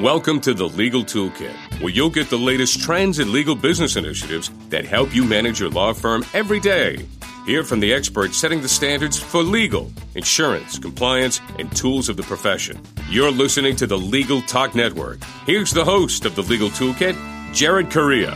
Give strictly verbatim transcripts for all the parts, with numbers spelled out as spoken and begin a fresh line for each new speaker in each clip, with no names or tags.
Welcome to the Legal Toolkit, where you'll get the latest trends and legal business initiatives that help you manage your law firm every day. Hear from the experts setting the standards for legal, insurance, compliance, and tools of the profession. You're listening to the Legal Talk Network. Here's the host of the Legal Toolkit, Jared Correia.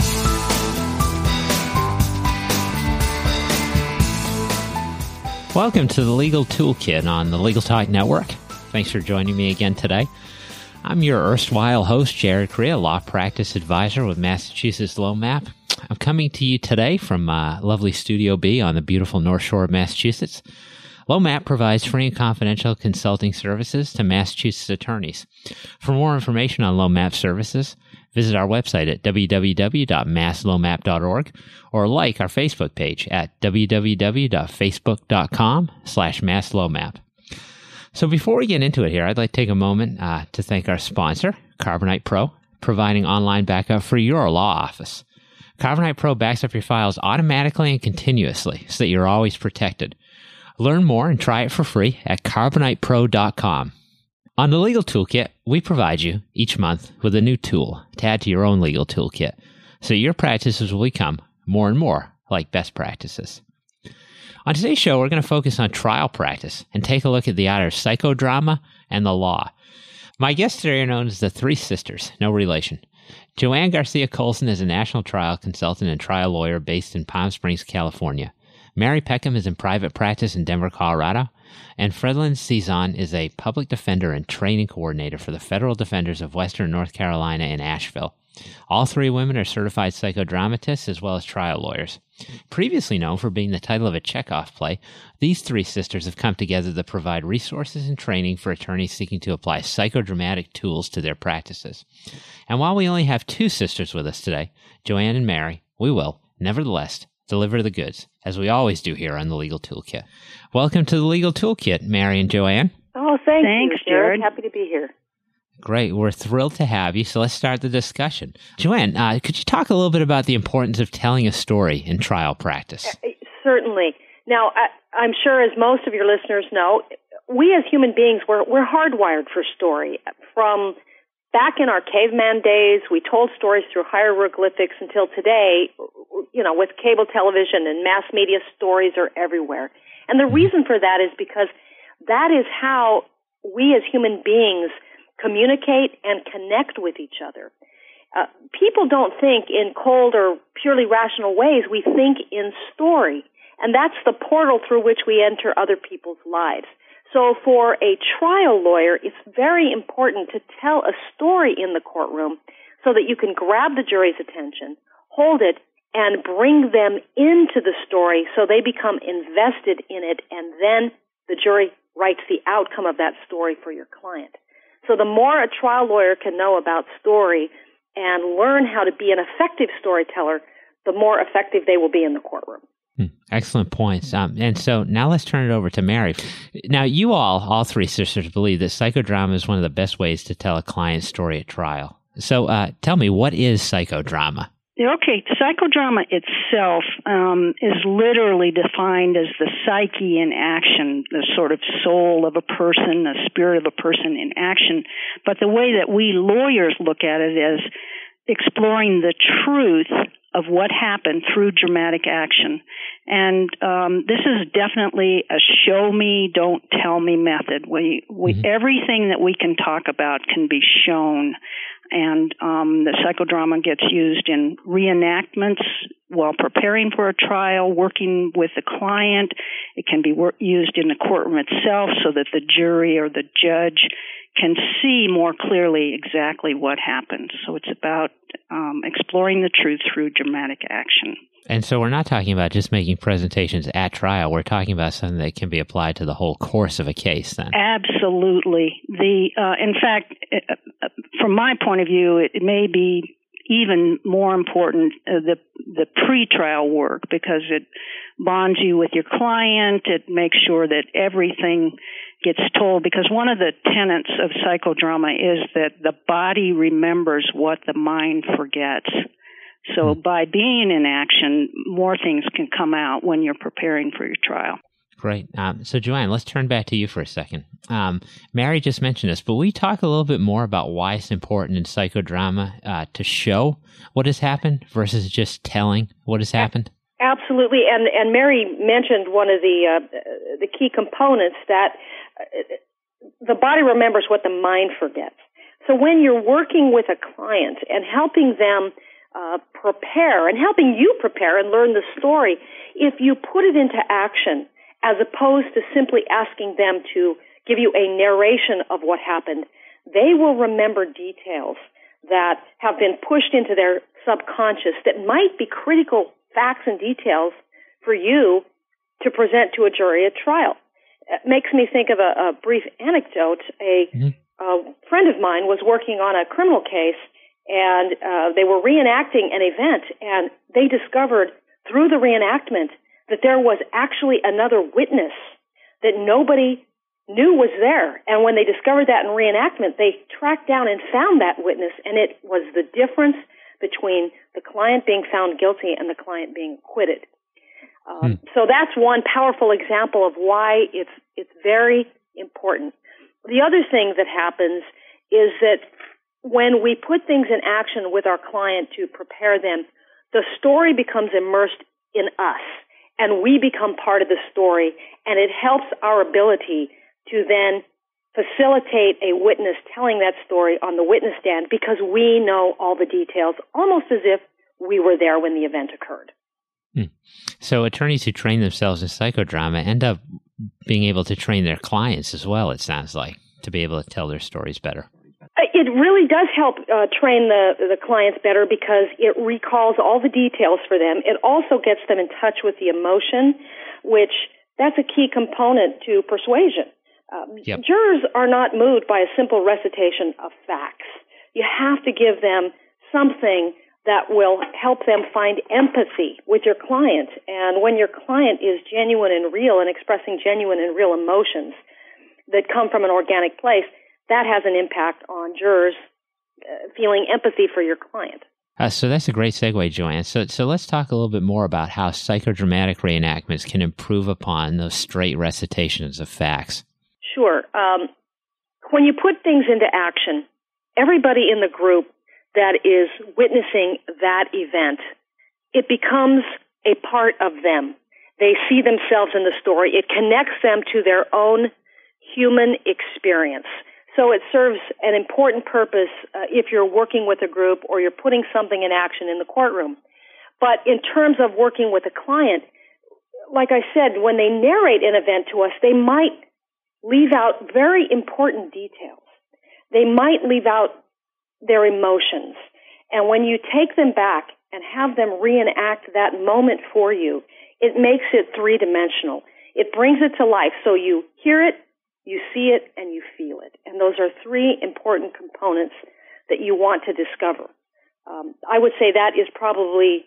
Welcome to the Legal Toolkit on the Legal Talk Network. Thanks for joining me again today. I'm your erstwhile host, Jared Correia, law practice advisor with Massachusetts Low Map. I'm coming to you today from uh, lovely Studio B on the beautiful North Shore of Massachusetts. Low Map provides free and confidential consulting services to Massachusetts attorneys. For more information on Low Map services, visit our website at w w w dot mass low map dot org or like our Facebook page at w w w dot facebook dot com slash mass low map. So before we get into it here, I'd like to take a moment uh, to thank our sponsor, Carbonite Pro, providing online backup for your law office. Carbonite Pro backs up your files automatically and continuously so that you're always protected. Learn more and try it for free at carbonite pro dot com. On the Legal Toolkit, we provide you each month with a new tool to add to your own legal toolkit so your practices will become more and more like best practices. On today's show, we're going to focus on trial practice and take a look at the art of psychodrama and the law. My guests today are known as the Three Sisters, no relation. Joanne Garcia Colson is a national trial consultant and trial lawyer based in Palm Springs, California. Mary Peckham is in private practice in Denver, Colorado. And Fredlyn Cizon is a public defender and training coordinator for the Federal Defenders of Western North Carolina in Asheville. All three women are certified psychodramatists as well as trial lawyers. Previously known for being the title of a Chekhov play, these three sisters have come together to provide resources and training for attorneys seeking to apply psychodramatic tools to their practices. And while we only have two sisters with us today, Joanne and Mary, we will, nevertheless, deliver the goods, as we always do here on the Legal Toolkit. Welcome to the Legal Toolkit, Mary and Joanne.
Oh, thank
Thanks,
you, Jared.
Jared.
Happy to be here.
Great. We're thrilled to have you. So let's start the discussion. Joanne, uh, could you talk a little bit about the importance of telling a story in trial practice?
Uh, certainly. Now, I, I'm sure as most of your listeners know, we as human beings, we're, we're hardwired for story. From back in our caveman days, we told stories through hieroglyphics until today, you know, with cable television and mass media, stories are everywhere. And the reason for that is because that is how we as human beings communicate and connect with each other. Uh, people don't think in cold or purely rational ways. We think in story, and that's the portal through which we enter other people's lives. So for a trial lawyer, it's very important to tell a story in the courtroom so that you can grab the jury's attention, hold it, and bring them into the story so they become invested in it, and then the jury writes the outcome of that story for your client. So the more a trial lawyer can know about story and learn how to be an effective storyteller, the more effective they will be in the courtroom.
Hmm, excellent points. Um, and so now let's turn it over to Mary. Now, you all, all three sisters, believe that psychodrama is one of the best ways to tell a client's story at trial. So uh, tell me, what is psychodrama?
Okay, psychodrama itself um, is literally defined as the psyche in action, the sort of soul of a person, the spirit of a person in action. But the way that we lawyers look at it is exploring the truth of what happened through dramatic action. And um, this is definitely a show me, don't tell me method. We, we mm-hmm. Everything that we can talk about can be shown. And um, the psychodrama gets used in reenactments while preparing for a trial, working with the client. It can be wor- used in the courtroom itself so that the jury or the judge can see more clearly exactly what happened. So it's about um, exploring the truth through dramatic action.
And so we're not talking about just making presentations at trial. We're talking about something that can be applied to the whole course of a case then.
Absolutely. The uh, in fact, uh, from my point of view, it, it may be even more important, uh, the the pre-trial work, because it bonds you with your client. It makes sure that everything gets told, because one of the tenets of psychodrama is that the body remembers what the mind forgets. So by being in action, more things can come out when you're preparing for your trial.
Great. Um, so, Joanne, let's turn back to you for a second. Um, Mary just mentioned this, but will you talk a little bit more about why it's important in psychodrama uh, to show what has happened versus just telling what has happened?
Absolutely. And, and Mary mentioned one of the, uh, the key components, that the body remembers what the mind forgets. So when you're working with a client and helping them uh, prepare and helping you prepare and learn the story, if you put it into action, as opposed to simply asking them to give you a narration of what happened, they will remember details that have been pushed into their subconscious that might be critical facts and details for you to present to a jury at trial. It makes me think of a, a brief anecdote. A, mm-hmm. a friend of mine was working on a criminal case, and uh, they were reenacting an event, and they discovered through the reenactment that there was actually another witness that nobody knew was there. And when they discovered that in reenactment, they tracked down and found that witness, and it was the difference between the client being found guilty and the client being acquitted. Um, hmm. So that's one powerful example of why it's it's very important. The other thing that happens is that when we put things in action with our client to prepare them, the story becomes immersed in us, and we become part of the story, and it helps our ability to then facilitate a witness telling that story on the witness stand, because we know all the details, almost as if we were there when the event occurred.
Hmm. So attorneys who train themselves in psychodrama end up being able to train their clients as well, it sounds like, to be able to tell their stories better.
It really does help uh, train the, the clients better, because it recalls all the details for them. It also gets them in touch with the emotion, which that's a key component to persuasion. Um, yep. Jurors are not moved by a simple recitation of facts. You have to give them something that will help them find empathy with your client. And when your client is genuine and real and expressing genuine and real emotions that come from an organic place, that has an impact on jurors uh, feeling empathy for your client.
Uh, so that's a great segue, Joanne. So, so let's talk a little bit more about how psychodramatic reenactments can improve upon those straight recitations of facts.
Sure. Um, when you put things into action, everybody in the group that is witnessing that event, it becomes a part of them. They see themselves in the story. It connects them to their own human experience. So it serves an important purpose uh, if you're working with a group or you're putting something in action in the courtroom. But in terms of working with a client, like I said, when they narrate an event to us, they might leave out very important details. They might leave out their emotions. And when you take them back and have them reenact that moment for you, it makes it three-dimensional. It brings it to life. So you hear it, you see it, and you feel it. And those are three important components that you want to discover. Um, I would say that is probably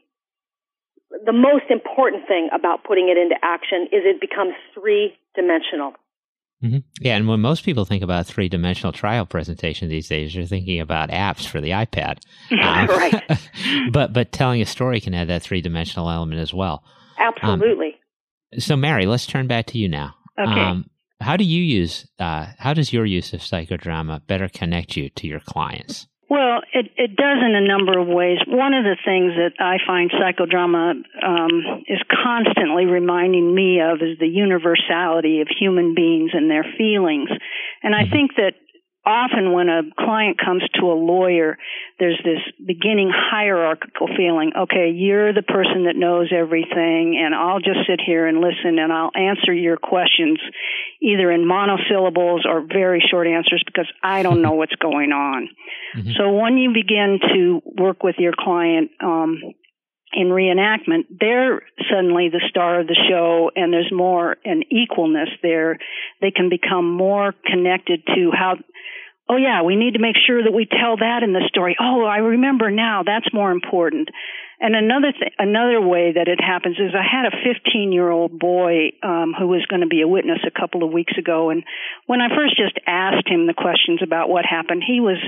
the most important thing about putting it into action, is it becomes three-dimensional.
Mm-hmm. Yeah, and when most people think about a three-dimensional trial presentation these days, you're thinking about apps for the iPad. Um,
right.
but but telling a story can have that three-dimensional element as well.
Absolutely.
Um, so, Mary, let's turn back to you now.
Okay.
Um, how do you use, uh, how does your use of psychodrama better connect you to your clients?
Well, it, it does in a number of ways. One of the things that I find psychodrama um, is constantly reminding me of is the universality of human beings and their feelings. And I think that often when a client comes to a lawyer, there's this beginning hierarchical feeling. Okay, you're the person that knows everything, and I'll just sit here and listen, and I'll answer your questions either in monosyllables or very short answers because I don't know what's going on. Mm-hmm. So when you begin to work with your client um, in reenactment, they're suddenly the star of the show, and there's more an equalness there. They can become more connected to how, oh yeah, we need to make sure that we tell that in the story. Oh, I remember now. That's more important. And another th- another way that it happens is I had a fifteen-year-old boy um, who was going to be a witness a couple of weeks ago, and when I first just asked him the questions about what happened, he was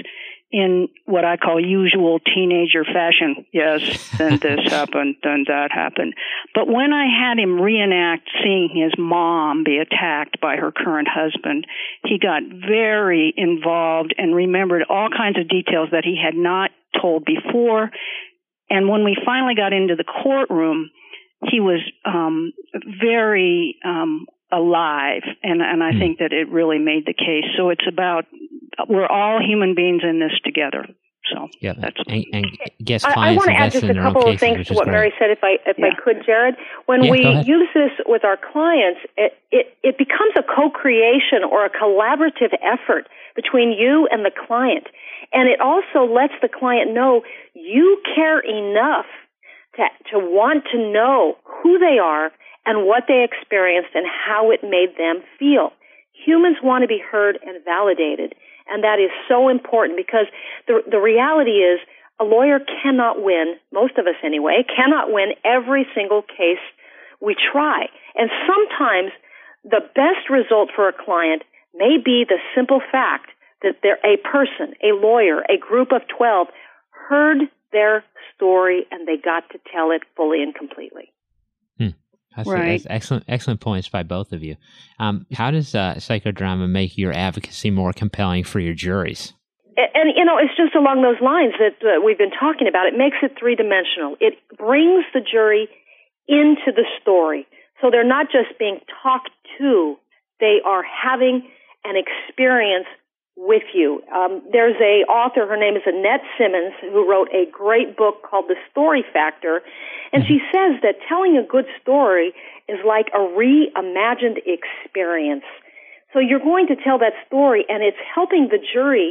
in what I call usual teenager fashion. Yes, then this happened, then that happened. But when I had him reenact seeing his mom be attacked by her current husband, he got very involved and remembered all kinds of details that he had not told before. And when we finally got into the courtroom, he was um, very um, alive, and, and I mm. think that it really made the case. So it's about, we're all human beings in this together. So
yeah,
that's
and, and guess
I,
clients
I want to add just a couple of
cases,
things to what
great.
Mary said, if I if
yeah.
I could, Jared. When
yeah,
we use this with our clients, it, it it becomes a co-creation or a collaborative effort between you and the client, and it also lets the client know you care enough to to want to know who they are and what they experienced and how it made them feel. Humans want to be heard and validated, and that is so important because the the reality is a lawyer cannot win, most of us anyway, cannot win every single case we try. And sometimes the best result for a client may be the simple fact that they're a person, a lawyer, a group of twelve heard their story and they got to tell it fully and completely.
Hmm. That's,
right.
that's excellent, excellent points by both of you. Um, how does uh, psychodrama make your advocacy more compelling for your juries?
And, and you know, it's just along those lines that uh, we've been talking about. It makes it three-dimensional. It brings the jury into the story. So they're not just being talked to, they are having an experience with you. Um, there's a author, her name is Annette Simmons, who wrote a great book called The Story Factor, and she says that telling a good story is like a reimagined experience. So you're going to tell that story, and it's helping the jury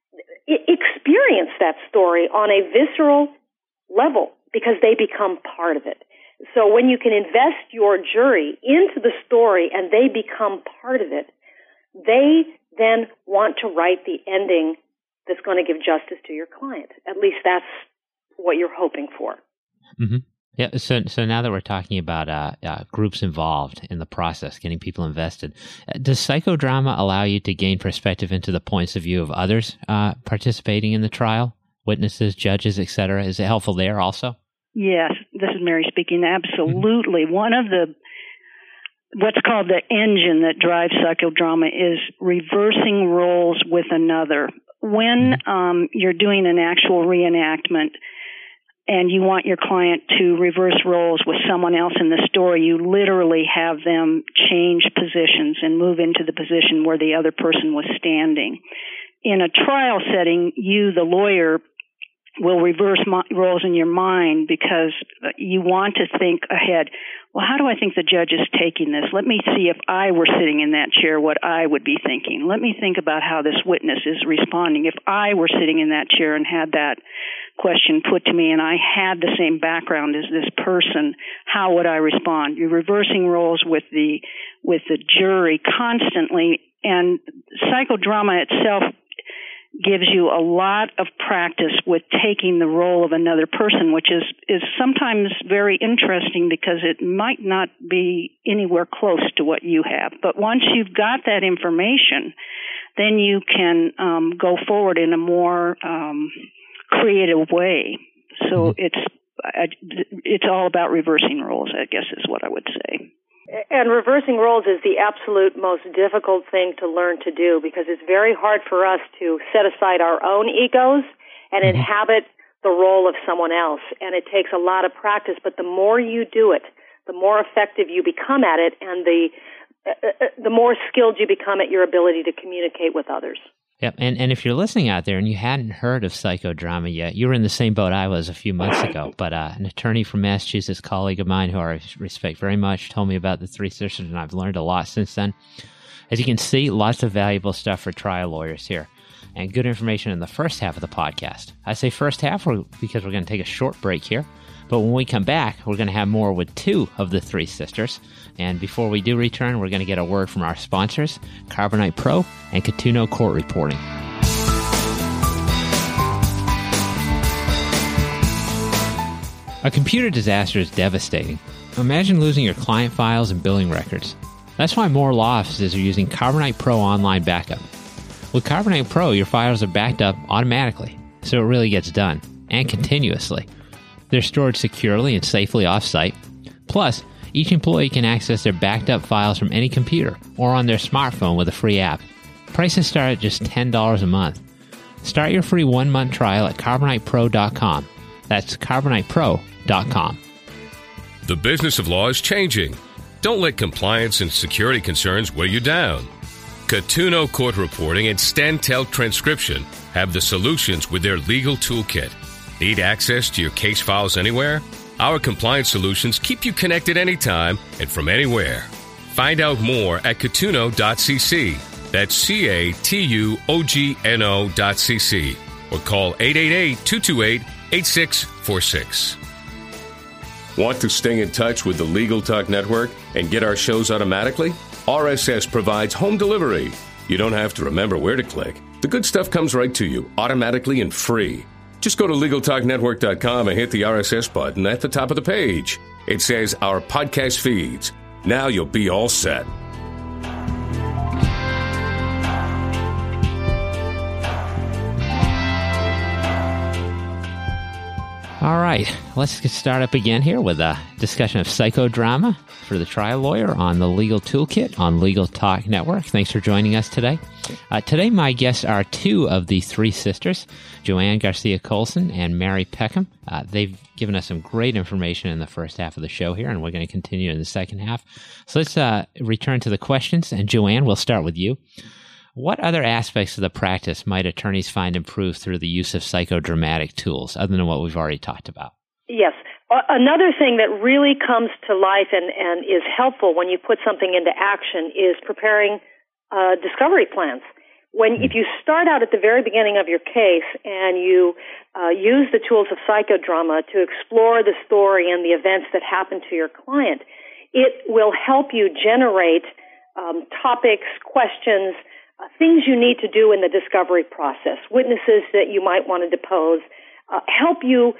experience that story on a visceral level because they become part of it. So when you can invest your jury into the story and they become part of it, they then want to write the ending that's going to give justice to your client. At least that's what you're hoping for.
Mm-hmm. Yeah. So, so now that we're talking about uh, uh, groups involved in the process, getting people invested, uh, does psychodrama allow you to gain perspective into the points of view of others uh, participating in the trial, witnesses, judges, et cetera? Is it helpful there also?
Yes, this is Mary speaking. Absolutely. Mm-hmm. One of the what's called the engine that drives psychodrama is reversing roles with another. When um, you're doing an actual reenactment and you want your client to reverse roles with someone else in the story, you literally have them change positions and move into the position where the other person was standing. In a trial setting, you, the lawyer, will reverse mo- roles in your mind because you want to think ahead. Well, how do I think the judge is taking this? Let me see if I were sitting in that chair, what I would be thinking. Let me think about how this witness is responding. If I were sitting in that chair and had that question put to me and I had the same background as this person, how would I respond? You're reversing roles with the, with the jury constantly, and psychodrama itself gives you a lot of practice with taking the role of another person, which is, is sometimes very interesting because it might not be anywhere close to what you have. But once you've got that information, then you can um, go forward in a more um, creative way. So it's it's all about reversing roles, I guess is what I would say.
And reversing roles is the absolute most difficult thing to learn to do because it's very hard for us to set aside our own egos and mm-hmm. inhabit the role of someone else. And it takes a lot of practice, but the more you do it, the more effective you become at it and the uh, the more skilled you become at your ability to communicate with others.
Yep, and, and if you're listening out there and you hadn't heard of psychodrama yet, you were in the same boat I was a few months ago, but uh, an attorney from Massachusetts, colleague of mine who I respect very much, told me about the Three Sisters, and I've learned a lot since then. As you can see, lots of valuable stuff for trial lawyers here, and good information in the first half of the podcast. I say first half because we're going to take a short break here, but when we come back, we're going to have more with two of the Three Sisters. And before we do return, we're going to get a word from our sponsors, Carbonite Pro and Catuno Court Reporting. A computer disaster is devastating. Imagine losing your client files and billing records. That's why more law offices are using Carbonite Pro Online Backup. With Carbonite Pro, your files are backed up automatically, so it really gets done, and continuously. They're stored securely and safely off-site. Plus, each employee can access their backed up files from any computer or on their smartphone with a free app. Prices start at just ten dollars a month. Start your free one-month trial at carbonite pro dot com. That's carbonite pro dot com.
The business of law is changing. Don't let compliance and security concerns weigh you down. Catuno Court Reporting and Stantel Transcription have the solutions with their legal toolkit. Need access to your case files anywhere? Our compliance solutions keep you connected anytime and from anywhere. Find out more at catuno dot c c. That's C A T U O G N O dot C C. Or call eight eight eight, two two eight, eight six four six. Want to stay in touch with the Legal Talk Network and get our shows automatically? R S S provides home delivery. You don't have to remember where to click. The good stuff comes right to you, automatically and free. Just go to legal talk network dot com and hit the R S S button at the top of the page. It says Our Podcast Feeds. Now you'll be all set.
All right, let's get started up again here with a discussion of psychodrama for the trial lawyer on the Legal Toolkit on Legal Talk Network. Thanks for joining us today. Uh, today, my guests are two of the three sisters, Joanne Garcia Colson and Mary Peckham. Uh, they've given us some great information in the first half of the show here, and we're going to continue in the second half. So let's uh, return to the questions, and Joanne, we'll start with you. What other aspects of the practice might attorneys find improved through the use of psychodramatic tools, other than what we've already talked about?
Yes. Another thing that really comes to life and, and is helpful when you put something into action is preparing uh, discovery plans. When mm-hmm. If you start out at the very beginning of your case and you uh, use the tools of psychodrama to explore the story and the events that happen to your client, it will help you generate um, topics, questions, Uh, things you need to do in the discovery process, witnesses that you might want to depose, uh, help you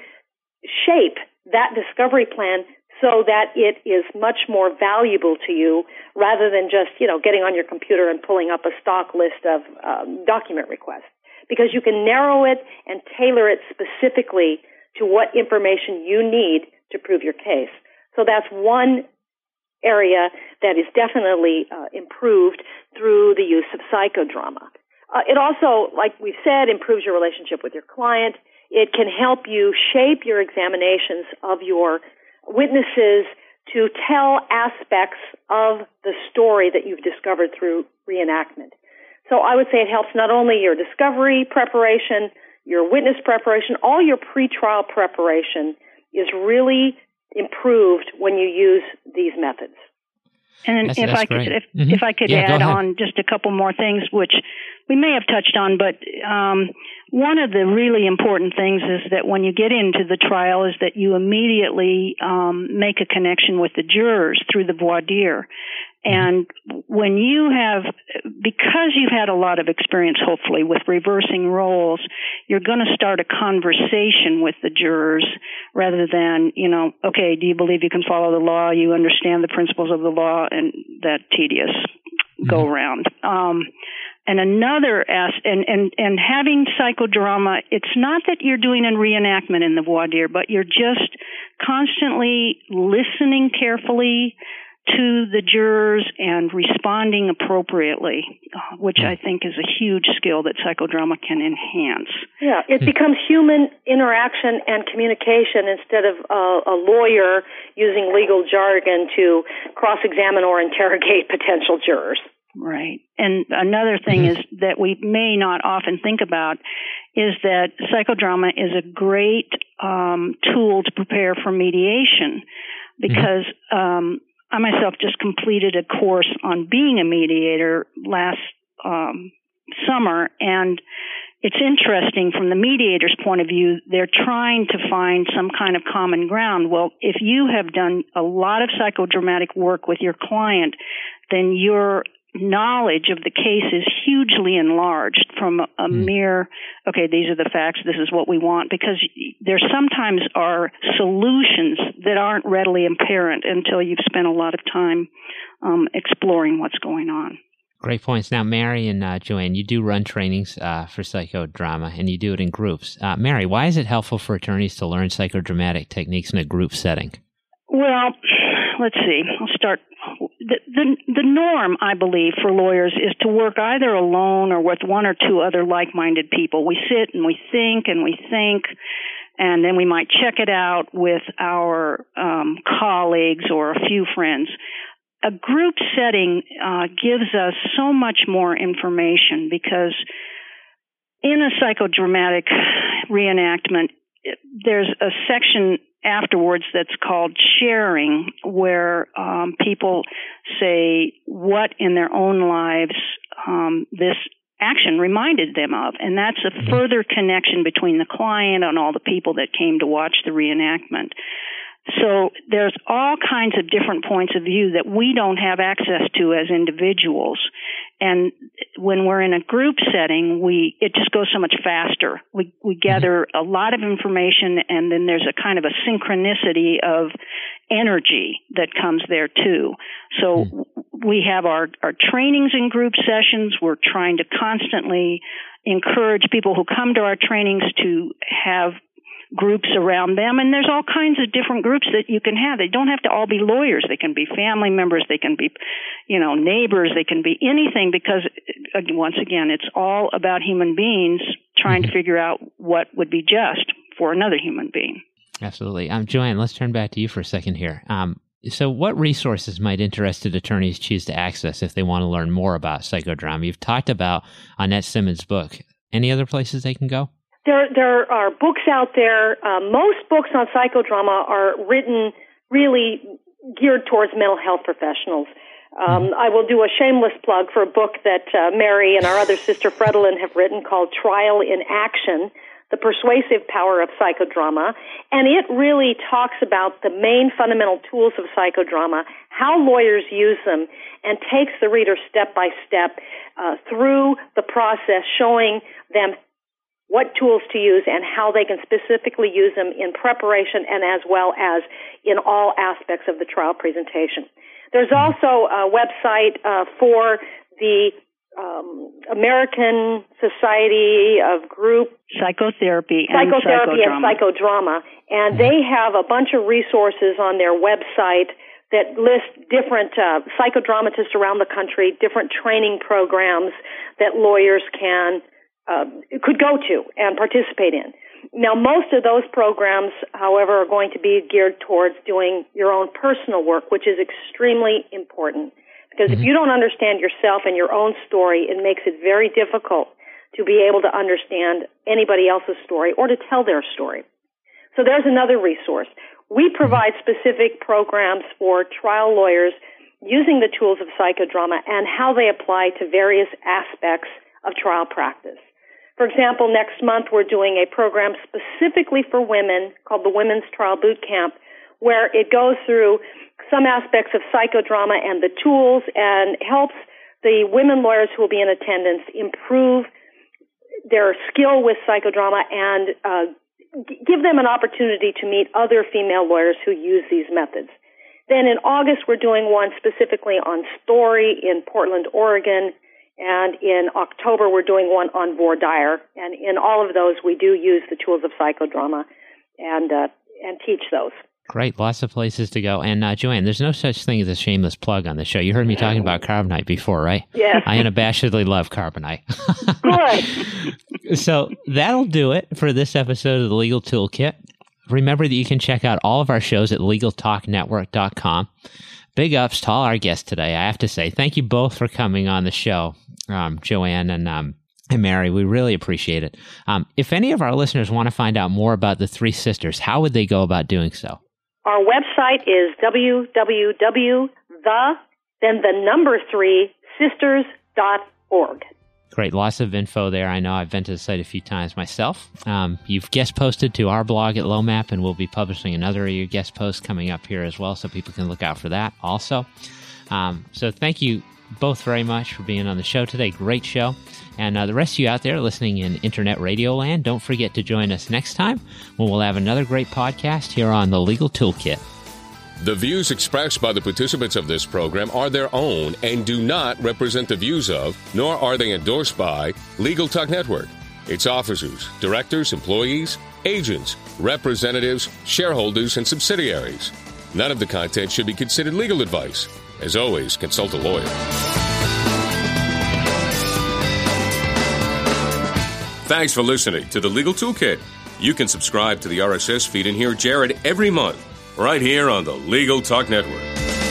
shape that discovery plan so that it is much more valuable to you rather than just, you know, getting on your computer and pulling up a stock list of um, document requests. Because you can narrow it and tailor it specifically to what information you need to prove your case. So that's one area that is definitely uh, improved through the use of psychodrama. Uh, it also, like we've said, improves your relationship with your client. It can help you shape your examinations of your witnesses to tell aspects of the story that you've discovered through reenactment. So I would say it helps not only your discovery preparation, your witness preparation, all your pretrial preparation is really improved when you use these methods.
And
that's,
if
that's
I could,
great.
if,
mm-hmm.
if I could
yeah,
add on just a couple more things, which we may have touched on, but um, one of the really important things is that when you get into the trial is that you immediately um, make a connection with the jurors through the voir dire. And when you have, because you've had a lot of experience, hopefully, with reversing roles, you're going to start a conversation with the jurors rather than, you know, okay, do you believe you can follow the law? You understand the principles of the law, and that tedious go round. Um, and another as and, and, and having psychodrama, it's not that you're doing a reenactment in the voir dire, but you're just constantly listening carefully to the jurors and responding appropriately, which I think is a huge skill that psychodrama can enhance.
Yeah, it becomes human interaction and communication instead of uh, a lawyer using legal jargon to cross-examine or interrogate potential jurors.
Right. And another thing is that we may not often think about is that psychodrama is a great um, tool to prepare for mediation because um, I myself just completed a course on being a mediator last um, summer, and it's interesting from the mediator's point of view, they're trying to find some kind of common ground. Well, if you have done a lot of psychodramatic work with your client, then your knowledge of the case is hugely enlarged from a, a mm. mere, okay, these are the facts, this is what we want, because there sometimes are solutions that aren't readily apparent until you've spent a lot of time um, exploring what's going on.
Great points. Now, Mary and uh, Joanne, you do run trainings uh, for psychodrama, and you do it in groups. Uh, Mary, why is it helpful for attorneys to learn psychodramatic techniques in a group setting?
Well, let's see. I'll start. The, the the norm, I believe, for lawyers is to work either alone or with one or two other like-minded people. We sit and we think and we think, and then we might check it out with our um, colleagues or a few friends. A group setting uh, gives us so much more information because in a psychodramatic reenactment, there's a section afterwards that's called sharing, where um, people say what in their own lives um, this action reminded them of. And that's a further connection between the client and all the people that came to watch the reenactment. So there's all kinds of different points of view that we don't have access to as individuals. And when we're in a group setting, we it just goes so much faster. We we gather a lot of information, and then there's a kind of a synchronicity of energy that comes there too. So we have our, our trainings in group sessions. We're trying to constantly encourage people who come to our trainings to have groups around them, and there's all kinds of different groups that you can have. They don't have to all be lawyers. They can be family members. They can be, you know, neighbors. They can be anything, because, once again, it's all about human beings trying to figure out what would be just for another human being.
Absolutely. Um, Joanne, let's turn back to you for a second here. Um, so what resources might interested attorneys choose to access if they want to learn more about psychodrama? You've talked about Annette Simmons' book. Any other places they can go?
There, there are books out there. Uh, most books on psychodrama are written really geared towards mental health professionals. Um, I will do a shameless plug for a book that uh, Mary and our other sister Fredolyn have written called Trial in Action, The Persuasive Power of Psychodrama. And it really talks about the main fundamental tools of psychodrama, how lawyers use them, and takes the reader step by step uh, through the process, showing them what tools to use and how they can specifically use them in preparation and as well as in all aspects of the trial presentation. There's also a website uh, for the um, American Society of Group
Psychotherapy and
Psychotherapy
Psychodrama.
and Psychodrama, and they have a bunch of resources on their website that list different uh, psychodramatists around the country, different training programs that lawyers can Uh, could go to and participate in. Now, most of those programs, however, are going to be geared towards doing your own personal work, which is extremely important. Because mm-hmm. if you don't understand yourself and your own story, it makes it very difficult to be able to understand anybody else's story or to tell their story. So there's another resource. We provide specific programs for trial lawyers using the tools of psychodrama and how they apply to various aspects of trial practice. For example, next month we're doing a program specifically for women called the Women's Trial Boot Camp, where it goes through some aspects of psychodrama and the tools and helps the women lawyers who will be in attendance improve their skill with psychodrama and uh, give them an opportunity to meet other female lawyers who use these methods. Then in August we're doing one specifically on story in Portland, Oregon. And in October, we're doing one on voir dire. And in all of those, we do use the tools of psychodrama and uh, and teach those.
Great. Lots of places to go. And uh, Joanne, there's no such thing as a shameless plug on the show. You heard me talking about Carbonite before, right?
Yes.
I unabashedly love Carbonite.
Good.
So that'll do it for this episode of the Legal Toolkit. Remember that you can check out all of our shows at legal talk network dot com. Big ups to all our guests today, I have to say. Thank you both for coming on the show, um, Joanne and, um, and Mary. We really appreciate it. Um, if any of our listeners want to find out more about the three sisters, how would they go about doing so?
Our website is w w w dot the, then the number three, sisters dot org.
Great. Lots of info there. I know I've been to the site a few times myself. Um, you've guest posted to our blog at LoMap, and we'll be publishing another of your guest posts coming up here as well, so people can look out for that also. Um, so thank you both very much for being on the show today. Great show. And uh, the rest of you out there listening in Internet Radio Land, don't forget to join us next time when we'll have another great podcast here on the Legal Toolkit.
The views expressed by the participants of this program are their own and do not represent the views of, nor are they endorsed by, Legal Talk Network, its officers, directors, employees, agents, representatives, shareholders, and subsidiaries. None of the content should be considered legal advice. As always, consult a lawyer. Thanks for listening to the Legal Toolkit. You can subscribe to the R S S feed and hear Jared every month, right here on the Legal Talk Network.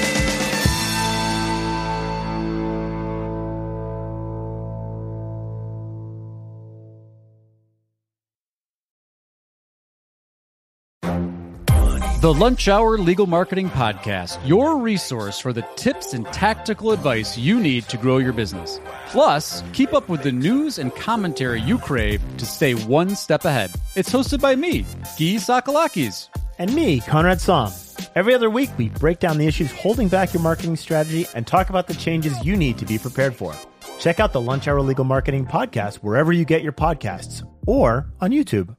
The Lunch Hour Legal Marketing Podcast, your resource for the tips and tactical advice you need to grow your business. Plus, keep up with the news and commentary you crave to stay one step ahead. It's hosted by me, Guy Sakalakis.
And me, Conrad Somm. Every other week, we break down the issues holding back your marketing strategy and talk about the changes you need to be prepared for. Check out the Lunch Hour Legal Marketing Podcast wherever you get your podcasts or on YouTube.